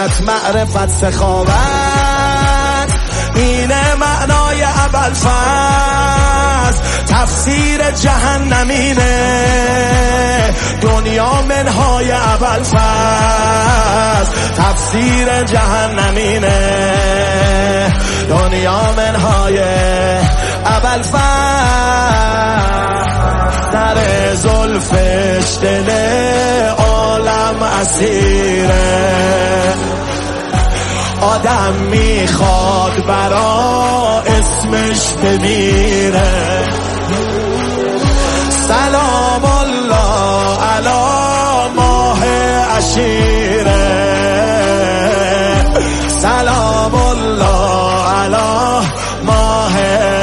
سنت معرفت سخاوت، اینه معنای ابوالفضل. تفسیر جهنمینه دنیا منهای ابوالفضل، تفسیر جهنمینه دنیا منهای ابوالفضل. در زلفش دل عالم اسیره، آدم میخواد برا اسمش بمیره. سلام الله علی ماه عشیره، سلام الله علی ماه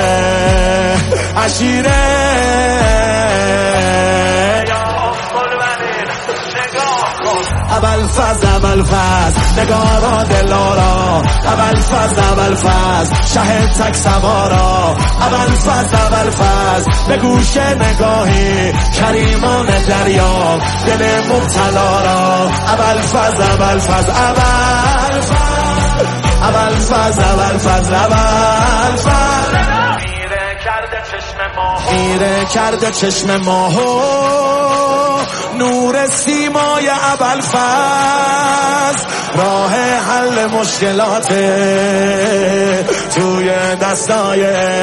عشیره. ابوالفضل ابوالفضل نگارا دلارا، ابوالفضل ابوالفضل شه تک سوارا، ابوالفضل ابوالفضل به گوش نگاهی کریمان دریا دل مبتلا را. ابوالفضل ابوالفضل ابوالفضل ابوالفضل ابوالفضل ابوالفضل خیره کرده چشم ماهو، نور سیمای ابوالفضل. راه حل مشکلات توی دستای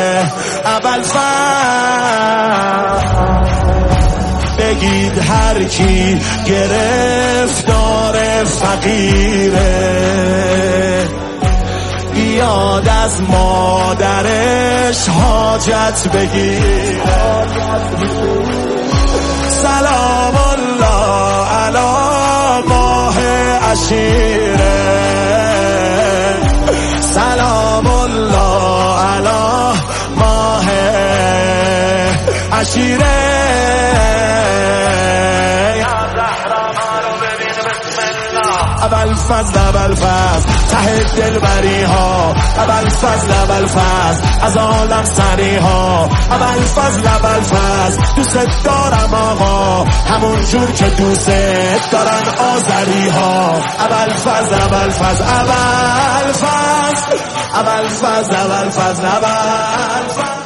ابوالفضل. بگید هر کی گرفتار فقیره، بیاد از مادرش حاجت بگیره. سلام الله علی ماه عشیره، سلام الله علی ماه عشیره. ابوالفضل ابوالفضل ته دلبری ها، ابوالفضل ابوالفضل از عالم سری ها، ابوالفضل ابوالفضل دوست دارم آقا همون جور که دوست دارن آذری ها. ابوالفضل ابوالفضل ابوالفضل ابوالفضل ابوالفضل ابوالفضل